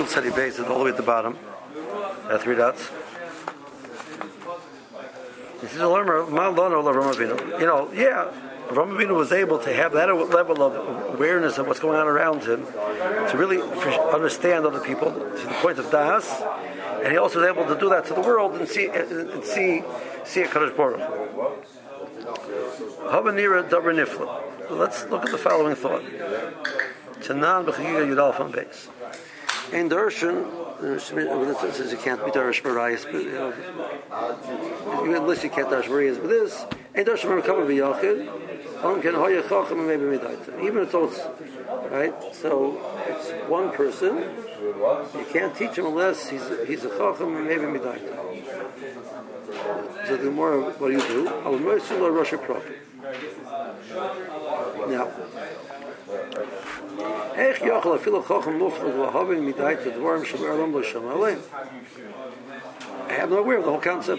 Kuf Tzadi Beis, all the way at the bottom. 3 dots. He says, Avraham Avinu. Avraham Avinu was able to have that level of awareness of what's going on around him, to really understand other people to the point of das, and he also was able to do that to the world and see a Kadosh Baruch Hu. Let's look at the following thought. Tanan b'chagiga Yudal from base. In Darshan, it says you can't be Darsh Barayas, but unless you can't Darsh Barayas, but this ain't Darshan Barakam b'Yachid. Even though it's right, so it's one person. You can't teach him unless he's a chacham and maybe midaita. So the more, what do you do? Now, I have no aware of the whole concept.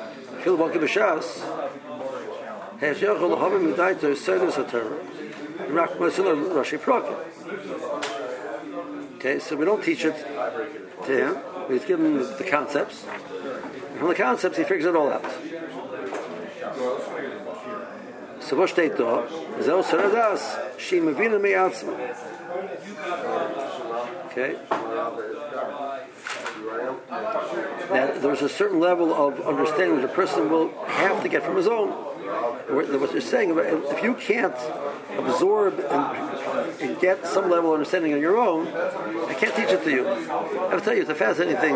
Okay, so we don't teach it to him. We just give him the concepts. And from the concepts, he figures it all out. So what steht da? Zel saradas she mevina me'atzma. Okay. Now, there's a certain level of understanding that a person will have to get from his own. What you're saying about if you can't absorb and get some level of understanding on your own, I can't teach it to you. I have to tell you, it's a fascinating thing.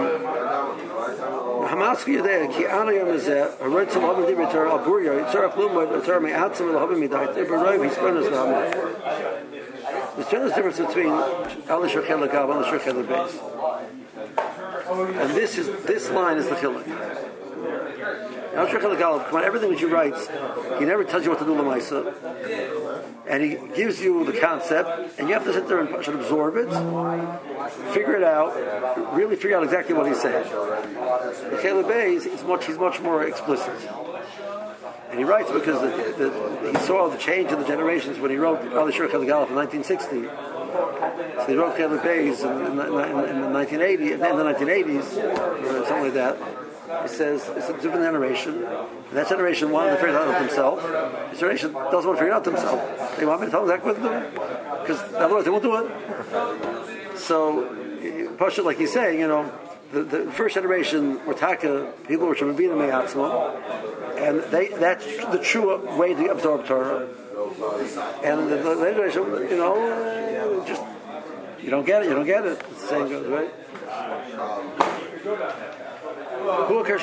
There's a difference between Al Shurchel Lagav and Al Shurchel Beis. And this line is the chiluk. Al Shurchel Lagav, come on, everything that you write, he never tells you what to do l'maisa, and he gives you the concept, and you have to sit there and absorb it, figure it out, really figure out exactly what he's saying. The Chel Beis, he's much more explicit. And he writes because he saw the change in the generations when he wrote Al Shurchel Lagav in 1960. So he wrote Chel Beis in the 1980s, in the 1980s, or something like that. He says it's a different generation. And that generation wanted to figure it out themselves. This generation doesn't want to figure it out themselves. They want me to tell them exactly what to do, because otherwise they won't do it. So, Pasha, like he's saying, the first generation were taka, people were Shemavina Me'atzma, and that's the true way to absorb Torah. And the later generation, just you don't get it. It's the saying goes, right? Okay,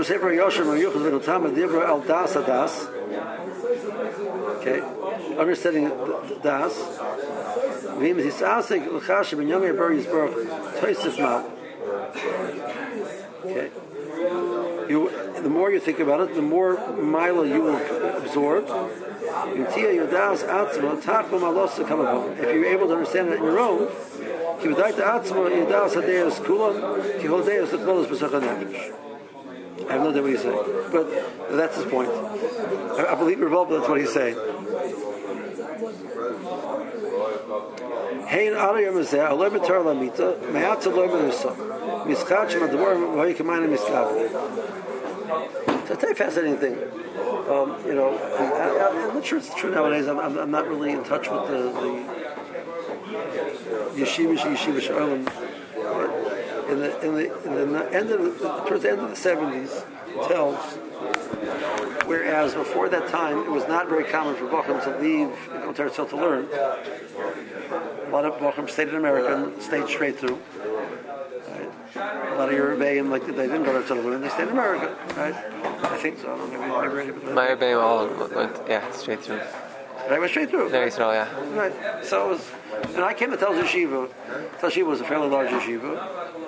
understanding das. Okay. The more you think about it, the more mila you will absorb. If you're able to understand it on your own, I have no idea what he's saying, but that's his point. I believe Revolve, that's what he's saying. Hey, so it's a very fascinating thing. I'm not sure it's true nowadays. I'm not really in touch with the yeshiva shalom. Towards the end of the 70s, it tells. Whereas before that time, it was not very common for Bochum to leave and go to Eretz Yisrael to learn. A lot of Bochum stayed in America and stayed straight through. Right? A lot of European, they didn't go to Eretz Yisrael to learn; they stayed in America. Right? I think so. I don't know, maybe. My Rebbeim all went, straight through. Right, went straight through. Very slow, yeah. Right. So it was, and I came to Tel Yeshiva. Tel Yeshiva was a fairly large yeshiva.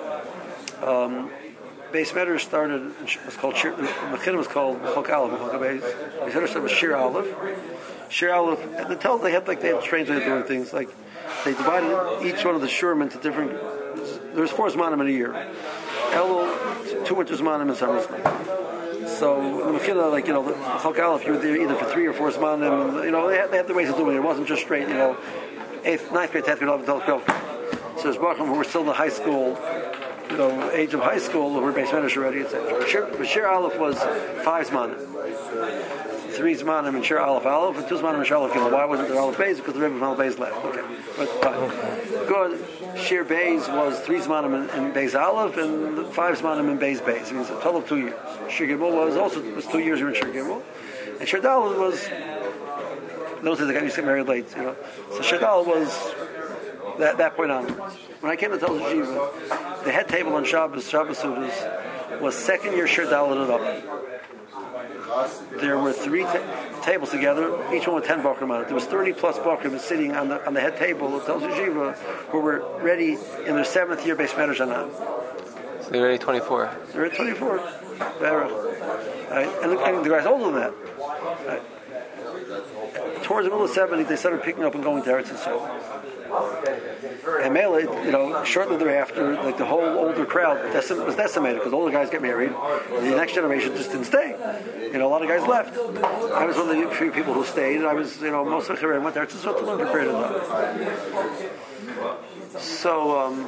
Beis Medrash started. It was called Shir. The Mechina was called Chok Aleph. Beis Medrash started with Shir Aleph. Shir Aleph. And the Tel they had strange ways of doing things. Like they divided each one of the shurim into different. There was 4 zmanim in a year. Elul, 2 winter zmanim and summer zmanim. So the Mechina, the Chok Aleph, you were there either for 3 or 4 zmanim. They had the ways of doing it. It wasn't just straight. 8th, 9th grade, 10th grade, 11th, 12th grade. So there's Bachim who were still in the high school, age of high school, who were base managers already, etc. But Shir Aleph was 5 Zmanim. 3 Zmanim in Shir Aleph Aleph, and 2 Zmanim in Shir Aleph Gimel. Why wasn't there Aleph Beis? Because the Rebbe of Aleph Beis left. Okay, but fine. Good. Shir Beis was 3 Zmanim in Beis Aleph, and 5 Zmanim in Beis Beis. It means a total of 2 years. Shir Gimel was 2 years in Shir Gimel. And Shir Dalet was, those days the guy used to get married late, So Shir Dalet was that point onwards. When I came to Tel Yeshiva, the head table on Shabbos Sudas, was 2nd year Shir Dalet and up. There were 3 tables together, each one with 10 Bachrim on it. There was 30 plus Bachrim sitting on the head table of Tel Yeshiva who were ready in their 7th year base matter Shana. So they were already 24. They were at 24. Right? And the guy's older than that. Right? Towards the middle of the 70s, they started picking up and going to Eretz Yisrael. And Mele, shortly thereafter, the whole older crowd was decimated because all the guys get married. And the next generation just didn't stay. A lot of guys left. I was one of the few people who stayed, and I was, most of the career went there to learn for a period of time. So,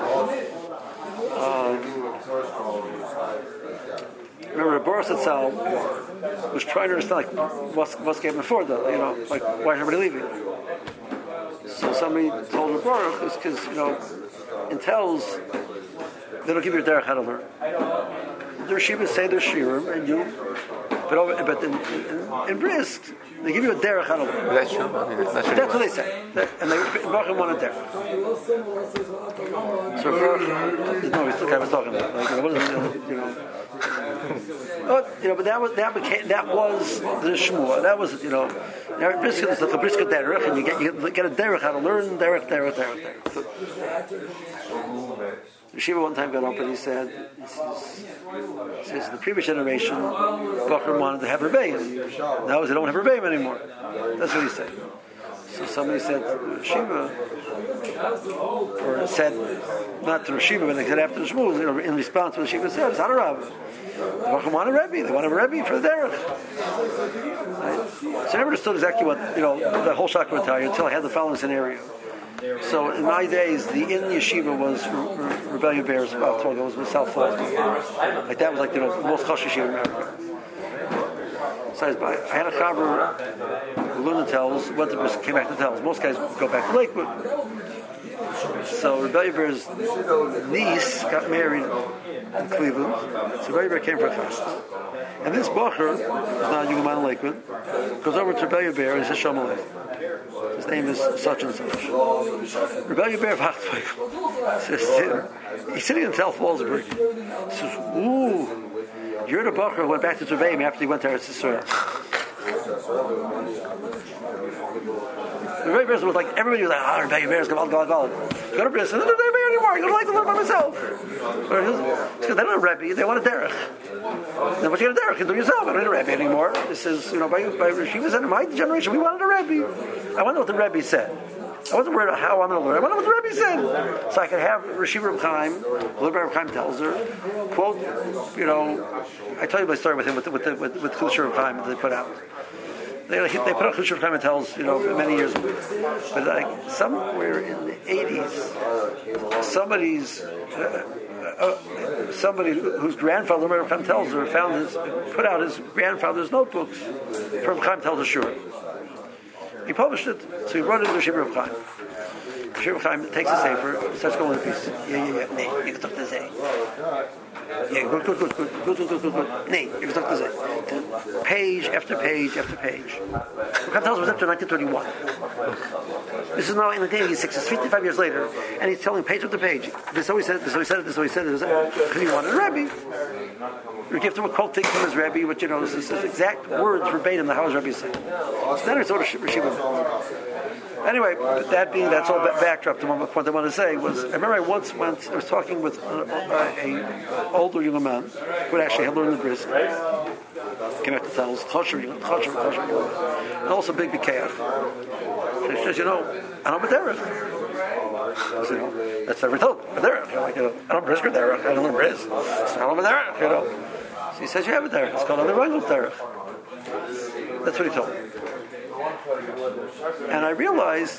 remember, Boris Etzal was trying to understand, what's getting before that, why is everybody leaving? So somebody told Baruch, it's because, in Tells, they don't give you a derech how to learn. The Rishivas say their shirim, and you, but in Brisk, they give you a derech how to learn. That's true. That's what they say. And Baruch wanted derech. So Baruch, no, he's the guy I was talking about. But that was the shmua. That was Brisk is like a Brisk derech, and you get a derech how to learn derech. Yeshiva one time got up and he says the previous generation, Bachrim wanted to have rebbeim. Now they don't have rebbeim anymore. That's what he said. So somebody said to Yeshiva, or said, not to Yeshiva, but they said after the Shmuz, in response to what Yeshiva said, it's not a Rav. Bachrim want a rebbe. They want a rebbe for the derech. Right? So I never understood exactly what, the whole Shakra would tell you until I had the following scenario. So in my days, the in yeshiva was Rebellion Bears. It was South Falls. Like that was the most chosh yeshiva in America. So I had a chaver who learned the Tells, came back to Tells. Most guys go back to Lakewood. So Rebellion Bear's niece got married in Cleveland. So Rebellion Bear came for a fast. And this bacher, who's now Yugaman in Lakewood, goes over to Rebellion Bear and he says, Shalom Aleichem. His name is such and such. Rebellion Bear says, he's sitting in South Fallsburg. He says, ooh, you're the bacher who went back to Rebbeim after he went to Eretz Yisrael. The Rebellion Bear was like, everybody was like, Rebellion Bear is going to go to Bris. I don't know Rebellion Bear anymore. I'm going to like to learn by myself. Because they don't have Rebbe, they want a derech. Then what you get a derech, you do yourself. I don't need a Rebbe anymore. This is, by Yeshiva said, in my generation, we wanted a Rebbe. I wonder what the Rebbe said. I wasn't worried about how I'm going to learn. I wonder what the Rebbe said. So I could have Rashiv Reb Chaim, the Reb Chaim tells her, quote, I told you my story with him with Chusha Reb Chaim that they put out. They put out Chusha Reb Chaim tells, many years ago. But somewhere in the 80s, somebody whose grandfather, Reb Chaim tells her, put out his grandfather's notebooks from Chaim tells her Shura. He published it, so he brought it to Shibur of Chaim. Shibur of Chaim takes a sefer, starts going to pieces. Yeah, you can talk to Zay. Yeah, good. Nee, you can talk to Zay. Page after page after page. Chaim tells us up to 1931. This is now in the day he's 55 years later, and he's telling page after page. This is how he said it, this is how he said it, this is how he said it. Because he wanted a Rebbe. You give him a quote thing from his Rebbe, but this is exact words verbatim the how his Rebbe said. So then it's sort of Shiva. Anyway, that's all backdrop to one point I want to say was, I remember I was talking with a older young man who actually had learned the Brisk. Came back to tell us, and also big Bikeach. So he says, I don't Derech. I said, that's never told. Derech. I don't Brisk or Derech. I don't learn Brisk. I don't Derech. So he says, you have a Derech. It's called a Rangel Derech. That's what he told me. And I realized,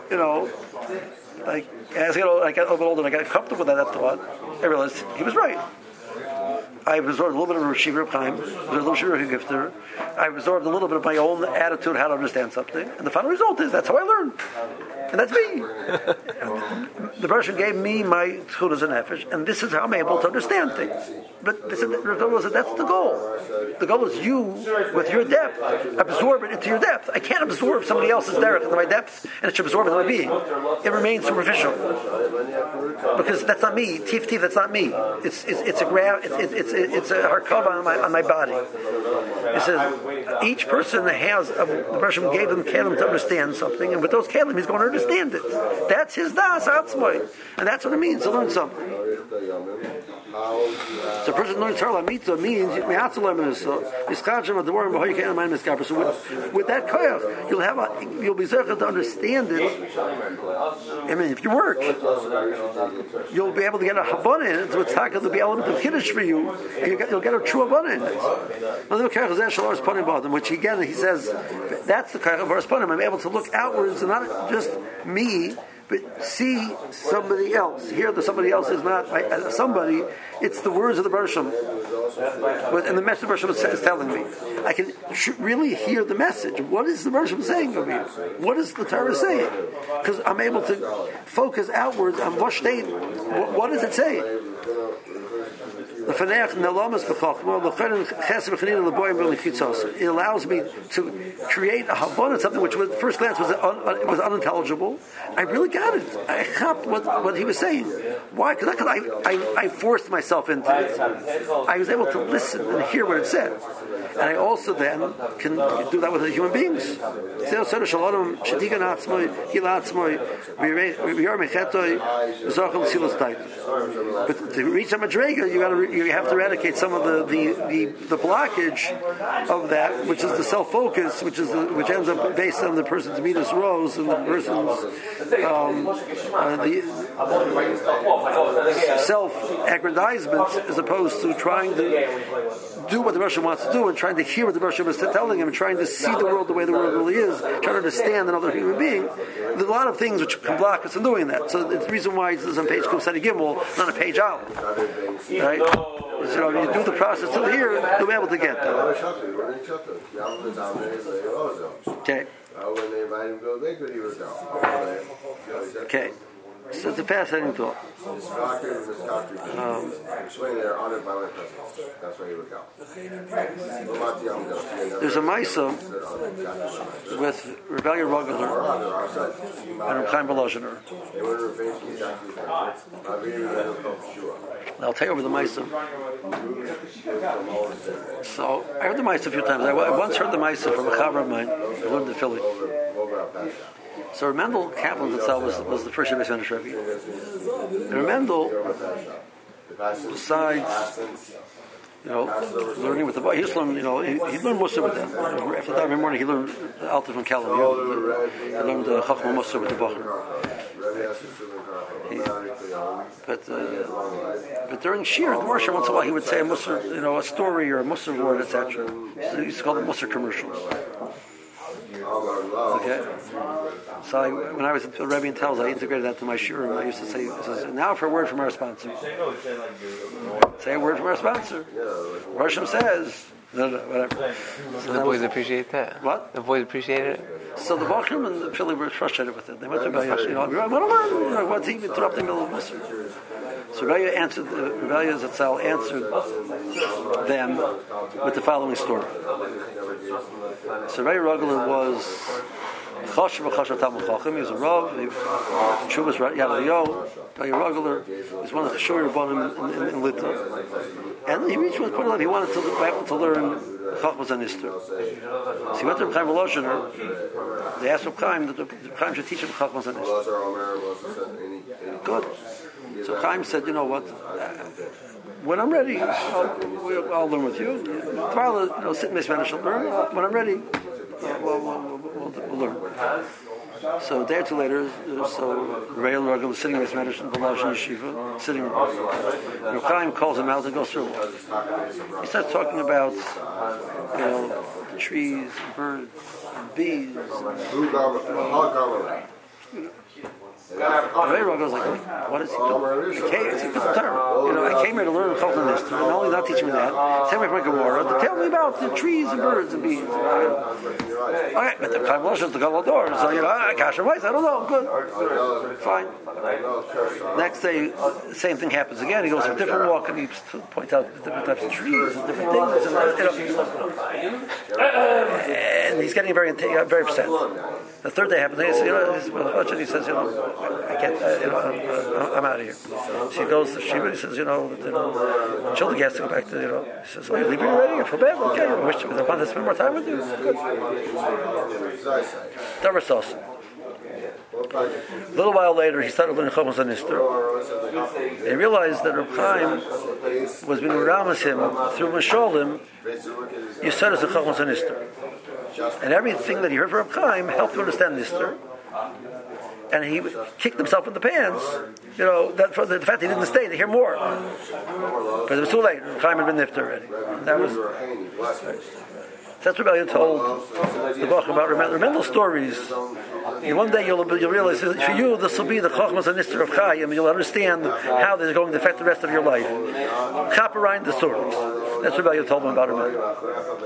like as I got a little bit older and I got comfortable with that thought, I realized he was right. I absorbed a little bit of Rav Shiva Chaim, a little Shiva Gifter. I absorbed a little bit of my own attitude, how to understand something, and the final result is that's how I learned, and that's me. The person gave me my Tchudas and Nefesh, and this is how I'm able to understand things. But that's the goal. The goal is you, with your depth, absorb it into your depth. I can't absorb somebody else's derech into my depth, and it should absorb into my being. It remains superficial because that's not me. Tif, that's not me. It's a harkava on my body. It says each person has the person who gave them kelim to understand something, and with those kelim he's going to understand it. That's his das atzmai, and that's what it means to learn something. So a person learns Torah Mitzvah means so with that koyach you'll be zechah to understand it. I mean, if you work, you'll be able to get a havana in it. So it's not going to be an element of kiddush for you, and you'll get a true havana in it. Which again he says that's the koyach of Oros Panim. I'm able to look outwards and not just me, but see somebody else. Here, somebody else is not somebody. It's the words of the Baruch Shem. And the message of the Baruch Shem is telling me. I can really hear the message. What is the Baruch Shem saying over here? What is the Torah saying? Because I'm able to focus outwards on what does it say? It allows me to create a havana, something which at first glance was unintelligible. I really got it. I got what he was saying. Why? Because I forced myself into it. I was able to listen and hear what it said. And I also then can do that with the human beings. But to reach a madrega, you have to eradicate some of the blockage of that, which is the self-focus, which ends up based on the person's midas rose and the person's self-aggrandizement, as opposed to trying to do what the Russian wants to do and trying to hear what the Russian is telling him and trying to see the world the way the world really is, trying to understand another human being. There's a lot of things which can block us from doing that. So it's the reason why it's on page Kum Gimel, not a page Aleph. Right? So if you do the process till here, you'll be able to get there. Okay. Okay. So it's a fascinating thought. There's a Maisa with Rebellia Rogeler and Reb Chaim Volozhiner. I'll tell you over the Maisa. So I heard the Maisa a few times. I once heard the Maisa from a chaver of mine who lived in Philly. So Mendel Kaplan itself was the first Yevei Spanish Rebbe. And Mendel, besides learning with the boy, he learned Musar with them. After that, every morning he learned the Alta from Kalam. He learned Chachma Musar with the Bacher. But during Shir, the Marsha, once in a while he would say a Musar, a story or a Musar word, etc. So he used to call them Musar commercials. Okay. So when I was at the Rebbe in Telz, I integrated that to my shiur. I used to say, now for a word from our sponsor. Say a word from our sponsor. Rosham says, whatever. So the boys appreciate that? What? The boys appreciated it? So the Bachrim and the Philly were frustrated with it. They went to Rebbe, I want to learn. What's he interrupting the middle of Musar? So Rebbe answered them with the following story. So Rebbe Rogeler was Choshev Choshev Talmud Chacham. He was a Rav. Shuvas Yad Eliyahu. Rebbe Rogeler is one of the Shuri Rabbanim in Lita. And he reached one point in life he wanted to learn Chachmas and Ister. So he went to Reb Chaim Volozhiner. They asked Reb Chaim that Reb Chaim should teach him Chachmas and Ister. Good. So Chaim said, you know what? When I'm ready, I'll learn with you. Sit in Spanish and learn. When I'm ready, we'll learn. So a day or two later, Rebbe Rogeler was sitting in Spanish in the Volozhin Yeshiva, sitting. Reb Chaim calls him out and goes through. He starts talking about, the trees, and birds, and bees. Who government? The Rebbe goes like, what is he doing? I came here to learn Chachma Nistar, and not only not teaching me that, tell me from Gemara to tell me about the trees and birds and bees. Okay, but the Chaim Losh is the Gadol Dor, so Kasher Weiss, I don't know, good, fine. Next day, same thing happens again. He goes for a different walk and he points out different types of trees and different things, and he's getting very upset. The third day happens. He says, he says, I can't, I'm out of here. She goes to Sheba. He says, children has to go back to, he says, you're leaving already? I feel bad. Okay, I wish I wanted to spend more time with you. Good. Davar Sosa. A little while later, he started learning Chachmas HaNistar. He realized that Reb Chaim was being ramas him through Masholim. You said it's a Chachmas HaNistar. And everything that he heard from Reb Chaim helped him understand Nistar. And he kicked himself in the pants, that for the fact he didn't stay to hear more. But it was too late. Reb Chaim had been nifter already. That's what Elliot told the book about Remendel stories. And one day you'll realize for you this will be the Chachmas HaNistar of Chaim. You'll understand how they're going to affect the rest of your life. Copyright the stories. That's what Elliot told him about Remendel.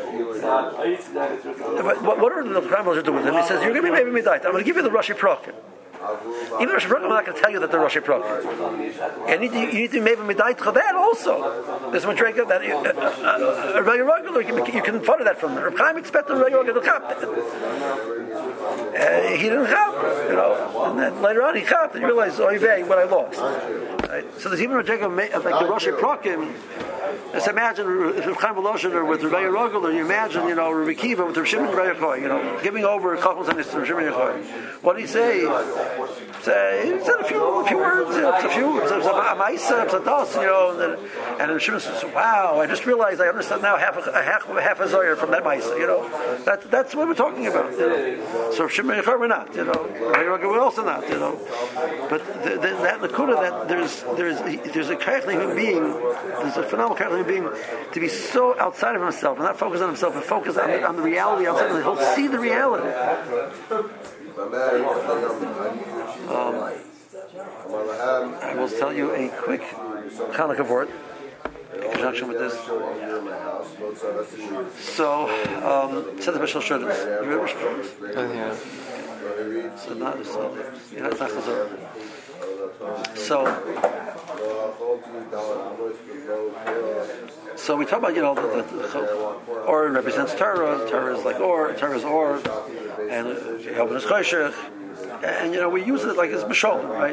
What are the Chaim doing with him? He says, "You're going to be maybe midnight. I'm going to give you the Rashi Prokim. Even Rosh Hashanah, I'm not going to tell you that they're Rosh Hashanah. And you need to maybe midnight for that also. There's one drink that a regular you can follow that from there. Reb Chaim expected a regular to chop that. He didn't chop, and then later on he chopped and you realize, what I lost. Right? So there's even a drink like the Rosh Hashanah. Just imagine if Reb Chaim Voloshin with Rabbi Yerogeler, you imagine, Rabbi Kiva with Reb Shimon Bar Yochai, giving over Chachmas HaNistar to Reb Shimon Yochai. What did he say? He said a few words, a ma'isa, a dos, and Reb Shimon says, "Wow, I just realized I understand now half a zoyer from that ma'isa." That's what we're talking about. So Reb Shimon Yochai we're not, Rabbi Yerogeler we're also not, But that nakuda that there's a character human being, there's a phenomenal character human being to be so outside of himself and not focus on himself and focus on the reality outside of him. He'll see the reality. I will tell you a quick Hanukkah word in conjunction with this. So, said the Bishul Shudders. You read Bishul Shudders? So not it's not Chazor. So we talk about the or represents Torah. Torah is like or. Torah is or, and Yom is Choshech, and we use it like it's Mishol, right?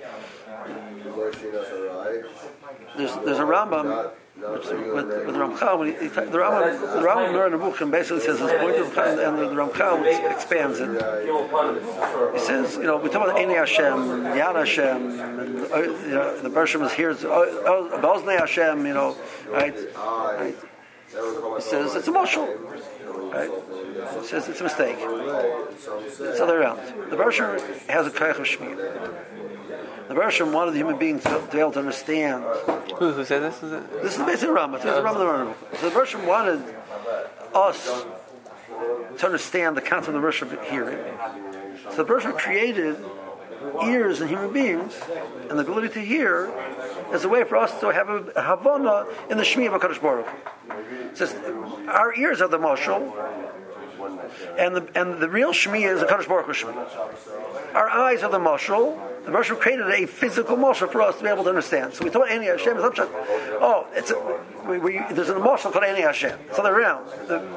There's a Rambam with the Ramchal. The Rambam Nor Nebuchim basically says this point of time, and the Ramchal expands it. He says, we talk about Einei Hashem, Yad Hashem, and the Bershom is here. B'oznei Hashem, right? He says it's a mashal, right? He says it's a mistake. It's the other way around. The Bershom has a koach of shmir. The Bershom wanted the human beings to be able to understand. Who said this? This is basically Rambam. It's the Rambam. So the Bershom wanted us to understand the concept of the Bershom hearing. So the Bershom created ears in human beings and the ability to hear as a way for us to have a havana in the Shmi of HaKadosh Baruch Hu. It says our ears are the mashal, and the real Shmi is the HaKadosh Baruch Hu Shmi. Our eyes are the mashal. The Bershom created a physical mashal for us to be able to understand. So we thought Einei Hashem is there's a mashal called Einei Hashem. It's the other way around.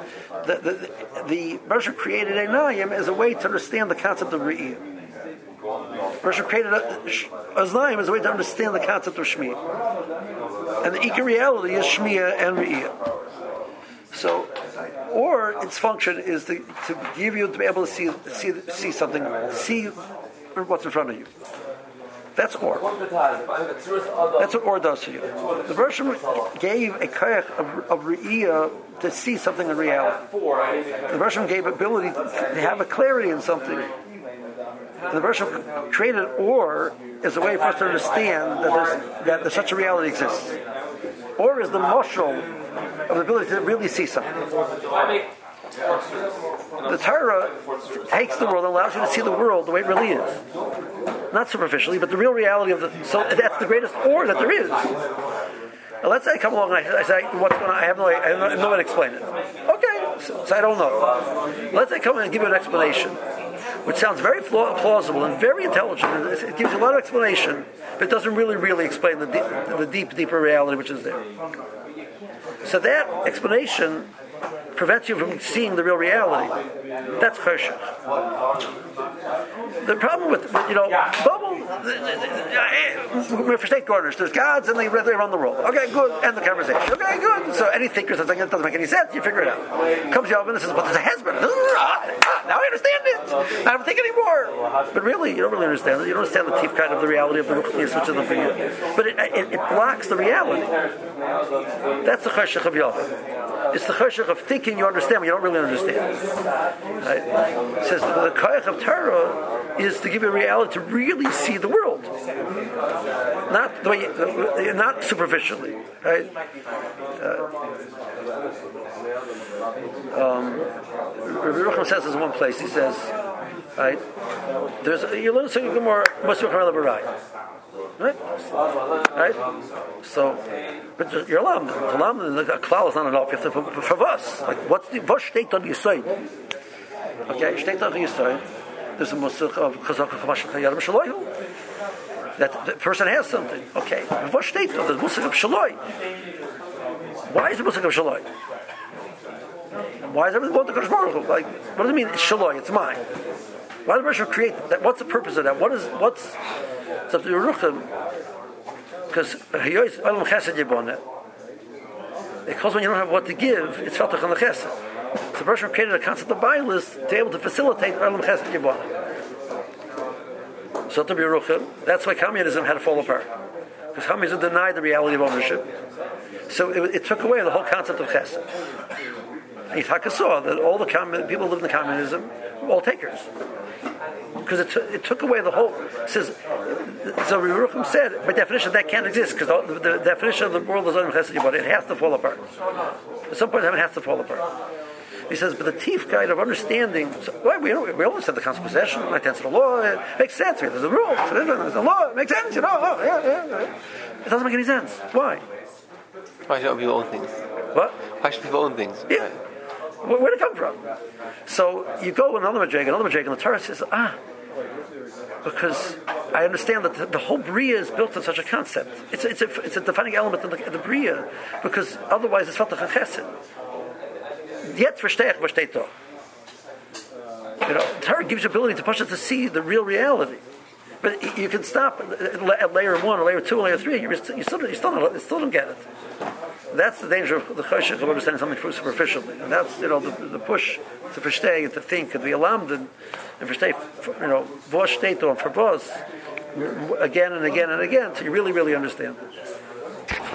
The Bershom created a Nayim as a way to understand the concept of Re'iyah. Bershom created Aznayim as a way to understand the concept of Shmi. And the Ikar reality is Shmiya and Re'iyah. So, or its function is to give you to be able to see something, see what's in front of you. That's or. That's what or does to you. The Bershom gave a koach of Re'iyah to see something in reality. The Bershom gave ability to have a clarity in something. And the Bershom created or as a way for us to understand that there's such a reality exists. Or is the mashal of the ability to really see something. The Torah takes the world and allows you to see the world the way it really is. Not superficially, but the real reality of the... So that's the greatest or that there is. Now let's say I come along and I say, what's going on? I have no way to explain it. Okay, so I don't know. Let's say I come in and give you an explanation, which sounds very plausible and very intelligent. And it gives you a lot of explanation, but it doesn't really explain the deeper reality which is there. So that explanation prevents you from seeing the real reality. That's cheshach. The problem with bubble, for state gardeners, there's gods and they run the world. Okay, good, end the conversation. Okay, good. So any thinker says it doesn't make any sense, you figure it out. Comes Yovan and says, but there's a husband. Now I understand it. I don't think anymore. But really, you don't really understand it. You don't understand the deep kind of the reality of the ruchnius, which is the bria. But it blocks the reality. That's the cheshach of Yovan. It's the cheshach of thinking you understand, but you don't really understand. Right? It says the koyach of Torah is to give you a reality to really see the world, not the way, not superficially. Right? Rabbi Yerucham says this in one place. He says, right? You learn something Gemara must be from Barai. Right? So, but you're allowed. The klal is not enough. You have to for us. Like, what steht on your side? Okay, steht on your side. There's a musach of chazak chamash chayadim shaloyu. That the person has something. Okay, what steht on the musach of shaloi? Why is the musach of shaloi? Why is everything going to Kodesh Baruch Hu? Like, what does it mean? It's shaloi. It's mine. Why does the Rebbe create that? What's the purpose of that? What's it's up to Yerucham, because Olam Chesed Yiboneh. Because when you don't have what to give, it's Fatach on the Chesed. So the person created a concept of Bailis to be able to facilitate Olam Chesed Yiboneh. So to be Yerucham, that's why communism had to fall apart. Because communism denied the reality of ownership. So it took away the whole concept of Chesed. And Yitzhak saw that all the people who lived in communism were all takers. Because it took away the whole. Says so. Yerucham said, by definition, that can't exist because the definition of the world is Olam Chesed Yiboneh. It has to fall apart. At some point, it has to fall apart. He says, but the teeth guide of understanding. So, we understand the concept of possession, like that's the law. It makes sense. There's a rule. There's a law. It makes sense. Yeah. It doesn't make any sense. Why? Why should people own things? What? Why should people own things? Yeah. Where did it come from? So you go with another Madrega, and the Torah says, because I understand that the whole Bria is built on such a concept. It's a defining element of the Bria, because otherwise it's Fatach and Chesed. Yet verstehe ich, versteht doch. The Torah gives you the ability to push it to see the real reality. But you can stop at layer 1 or layer 2 or layer 3. You still don't get it. That's the danger of the cheshach of understanding something superficially, and that's the push to versteh and to think and to be alarmed and versteh, vos steht on for vos again and again and again, so you really understand it.